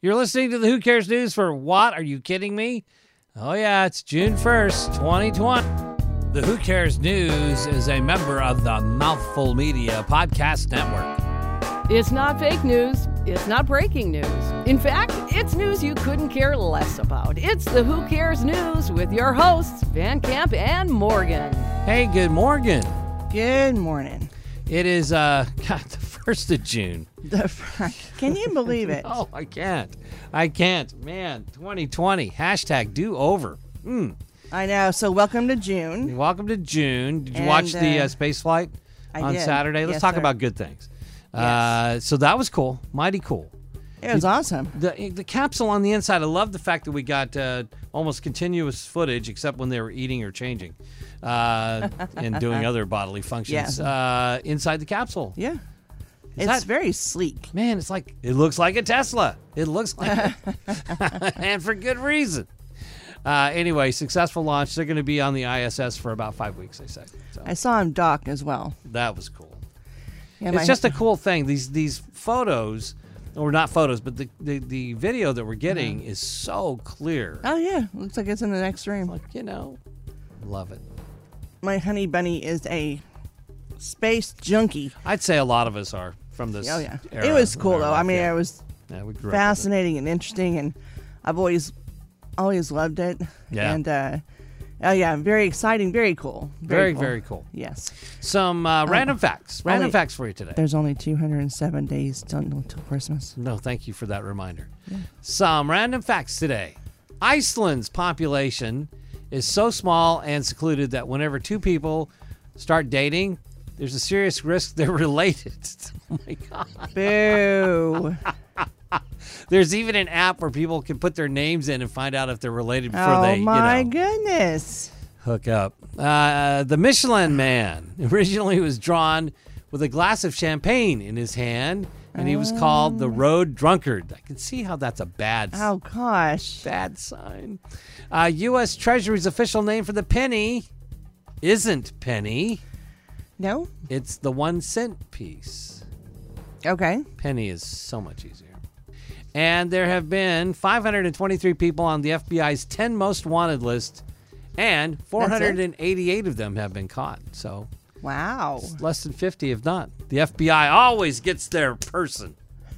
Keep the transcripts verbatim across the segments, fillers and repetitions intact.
You're listening to the Who Cares News for what? Are you kidding me? Oh, yeah, it's June first, twenty twenty. The Who Cares News is a member of the Mouthful Media Podcast Network. It's not fake news. It's not breaking news. In fact, it's news you couldn't care less about. It's the Who Cares News with your hosts, Van Camp and Morgan. Hey, good morning. Good morning. It is, uh, God, the first of June. The, can you believe it? Oh, I can't. I can't. Man, twenty twenty. Hashtag do over. Mm. I know. So welcome to June. Welcome to June. Did you And, watch the uh, uh, space flight I on did. Saturday? Let's Yes, talk sir. about good things. Yes. Uh, so that was cool. Mighty cool. It was awesome. The the capsule on the inside, I love the fact that we got uh, almost continuous footage, except when they were eating or changing uh, and doing other bodily functions Yeah. uh, inside the capsule. Yeah. It's that- very sleek. Man, it's like, it looks like a Tesla. It looks like and for good reason. Uh, anyway, successful launch. They're going to be on the I S S for about five weeks, they say. So I saw him dock as well. that was cool. Yeah, It's my- just a cool thing. These these photos, or not photos, but the, the, the video that we're getting is so clear. Oh, yeah. Looks like it's in the next room. Like, you know, love it. My honey bunny is a space junkie. I'd say a lot of us are from this. Oh, yeah. era It was of cool, our though. life. I mean, yeah. it was yeah, we grew fascinating and interesting, and I've always, always loved it. Yeah. And, uh, oh, yeah, very exciting, very cool. Very, cool. very cool. Yes. Some uh, random facts. Random only- facts for you today. There's only two hundred seven days till, until Christmas. No, thank you for that reminder. Some random facts today. Iceland's population is so small and secluded that whenever two people start dating, there's a serious risk they're related. Oh my God. Boo. There's even an app where people can put their names in and find out if they're related before Oh, they, my you know, goodness. hook up. Uh, the Michelin Man originally was drawn with a glass of champagne in his hand, and he was called the Road Drunkard. I can see how that's a bad, Oh, gosh. bad sign. Uh, U S Treasury's official name for the penny isn't penny. No? It's the one cent piece. Okay. Penny is so much easier. And there have been five hundred twenty-three people on the F B I's ten most wanted list, and four hundred eighty-eight of them have been caught. So Wow. less than fifty if not. The F B I always gets their person.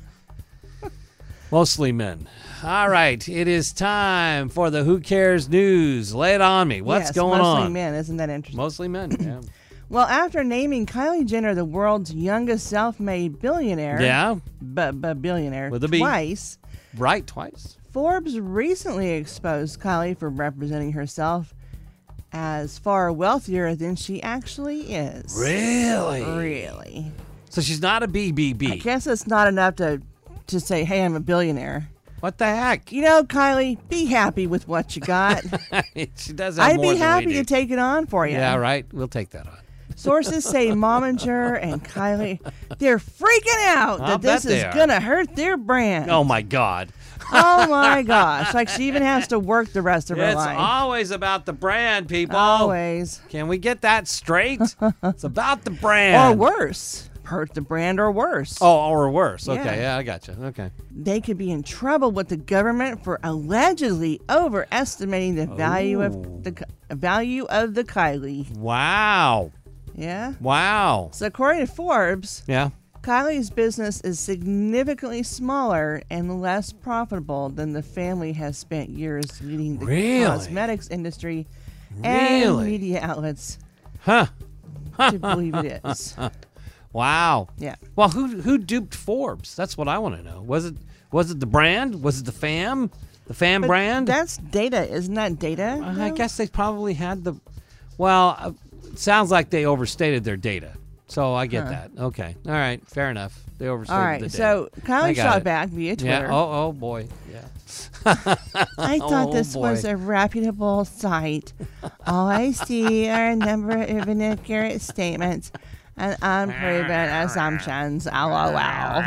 Mostly men. All right, it is time for the Who Cares News. Lay it on me. What's yes, going mostly on? men. Isn't that interesting? Mostly men, yeah. Well, after naming Kylie Jenner the world's youngest self-made billionaire, Yeah, b- b- billionaire With a B. twice, right, twice. Forbes recently exposed Kylie for representing herself as far wealthier than she actually is. Really? Really. So she's not a B B B. I guess it's not enough to to say, hey, I'm a billionaire. What the heck? You know, Kylie, be happy with what you got. She does have I'd more be than happy we do. to take it on for you. Yeah, right. We'll take that on. Sources say Mominger and Kylie, they're freaking out I'll that this bet they is are. going to hurt their brand. Oh my God! Oh, my gosh. Like she even has to work the rest of her It's life. always about the brand, people. Always. Can we get that straight? It's about the brand. Or worse. Hurt the brand or worse. Oh, or worse. Okay, Yeah. yeah, I got you. Okay. They could be in trouble with the government for allegedly overestimating the value Oh. of the Ky- value of the Kylie. Wow. Yeah. Wow. So according to Forbes, Yeah. Kylie's business is significantly smaller and less profitable than the family has spent years leading the Really? cosmetics industry and Really? media outlets Huh. to believe it is. Wow. Yeah. Well, who who duped Forbes? That's what I want to know. Was it was it the brand? Was it the fam? The fam But brand? That's data. Isn't that data? Uh, I though? guess they probably had the. Well, uh, it sounds like they overstated their data. So I get Huh. that. Okay. All right. Fair enough. They overstated All the right. data. So I Kylie got shot it. back via Twitter. Yeah. Oh, oh boy. Yeah. I thought Oh, this boy. was a reputable site. All I see are a number of inaccurate statements and unproven assumptions. LOL.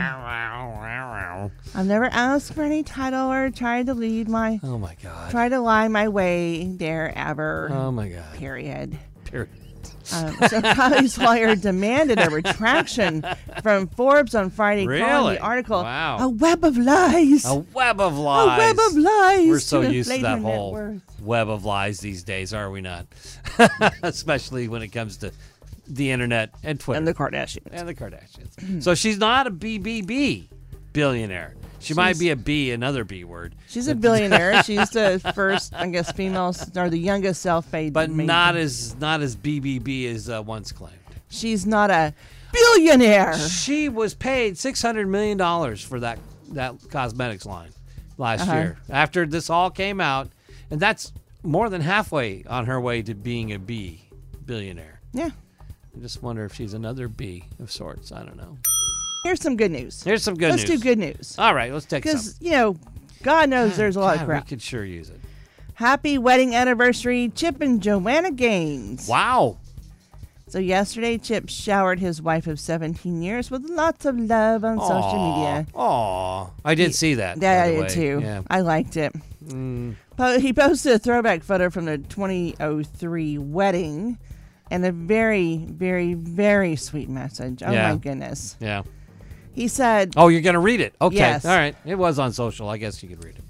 I've never asked for any title or tried to lead my, Oh my God. try to lie my way there ever. Oh my God. Period. Period. Um, so Kylie's lawyer demanded a retraction from Forbes on Friday, calling Really? the article Wow. a web of lies. A web of lies. A web of lies. We're so to used to inflate that her net whole worth. web of lies these days, are we not? Especially when it comes to the internet and Twitter. And the Kardashians. And the Kardashians. So she's not a B B B billionaire. She might She's- be a B, another B word. She's a billionaire. She's the first, I guess, female, or the youngest self-made. But made- not as not as B B B as uh, once claimed. She's not a billionaire. She was paid six hundred million dollars for that that cosmetics line last Uh-huh. year. After this all came out, and that's more than halfway on her way to being a B billionaire. Yeah. I just wonder if she's another B of sorts. I don't know. Here's some good news. Here's some good Let's news. do good news. All right, let's take some. Because, you know, God knows there's a lot God, of crap. We could sure use it. Happy wedding anniversary, Chip and Joanna Gaines. Wow. So yesterday, Chip showered his wife of seventeen years with lots of love on social media. Aw. I did see that. Yeah, by I the did way. too. Yeah. I liked it. Mm. Po- he posted a throwback photo from the twenty oh three wedding and a very, very, very sweet message. Oh, Yeah. my goodness. Yeah. He said, Oh, you're going to read it. Okay. Yes. All right. It was on social. I guess you could read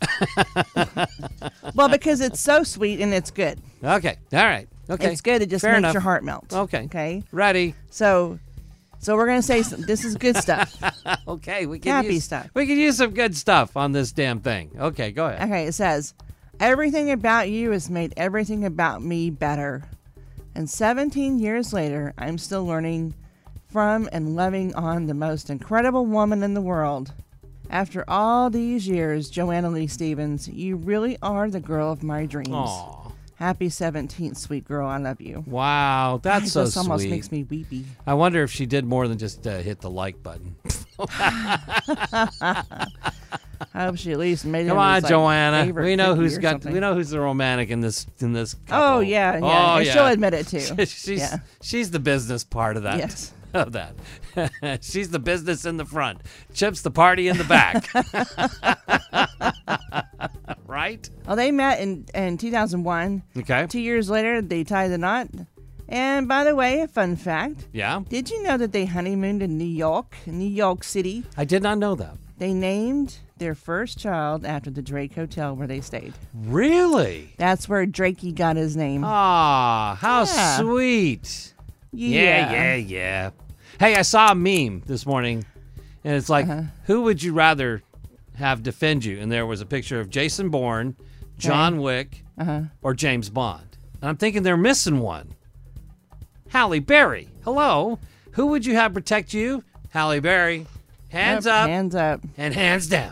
it. well, because it's so sweet and it's good. Okay. All right. Okay. It's good. It just Fair makes enough. your heart melt. Okay. Okay. Ready. So, so we're going to say some, this is good stuff. Okay. We can Happy use, stuff. We can use some good stuff on this damn thing. Okay. Go ahead. Okay, it says, everything about you has made everything about me better. And seventeen years later, I'm still learning from and loving on the most incredible woman in the world. After all these years, Joanna Lee Stevens, you really are the girl of my dreams. Aw. Happy seventeenth, sweet girl. I love you. Wow. That's Gosh, so this almost sweet. makes me weepy. I wonder if she did more than just uh, hit the like button. I hope she at least made it. Come in on, his, like, Joanna. favorite We know fifty who's or got. something. We know who's the romantic in this in this couple. Oh yeah, yeah. Oh, and yeah. she'll admit it too. she's Yeah. she's the business part of that. Yes. Of that. She's the business in the front. Chip's the party in the back. Right? Well, they met in in two thousand one. Okay. Two years later, they tied the knot. And by the way, a fun fact: Yeah. did you know that they honeymooned in New York, New York City? I did not know that. They named their first child after the Drake Hotel where they stayed. Really? That's where Drakey got his name. Ah, how Yeah. sweet. Yeah, yeah, yeah. Hey, I saw a meme this morning, and it's like, Uh-huh. who would you rather have defend you? And there was a picture of Jason Bourne, John Wick, Uh-huh. or James Bond. And I'm thinking they're missing one. Halle Berry. Hello. Who would you have protect you? Halle Berry. Hands Yep, up Hands up. and hands down.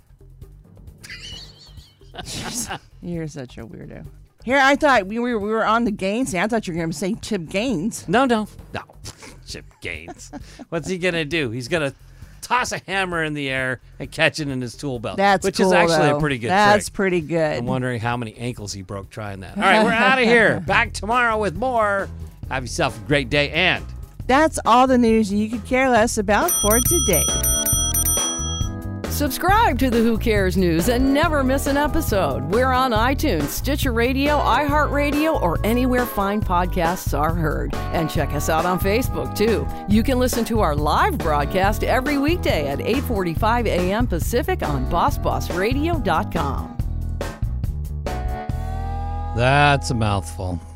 You're such a weirdo. Here, I thought we were we were on the Gaines. I thought you were going to say Chip Gaines. No, no, no. Chip Gaines. What's he gonna do? He's gonna toss a hammer in the air and catch it in his tool belt. That's which cool, is actually though. a pretty good That's trick. pretty good. I'm wondering how many ankles he broke trying that. All right, we're out of here. Back tomorrow with more. Have yourself a great day, and That's all the news you could care less about for today. Subscribe to the Who Cares News and never miss an episode. We're on iTunes, Stitcher Radio, iHeartRadio, or anywhere fine podcasts are heard. And check us out on Facebook, too. You can listen to our live broadcast every weekday at eight forty-five a.m. Pacific on boss boss radio dot com. that's a mouthful.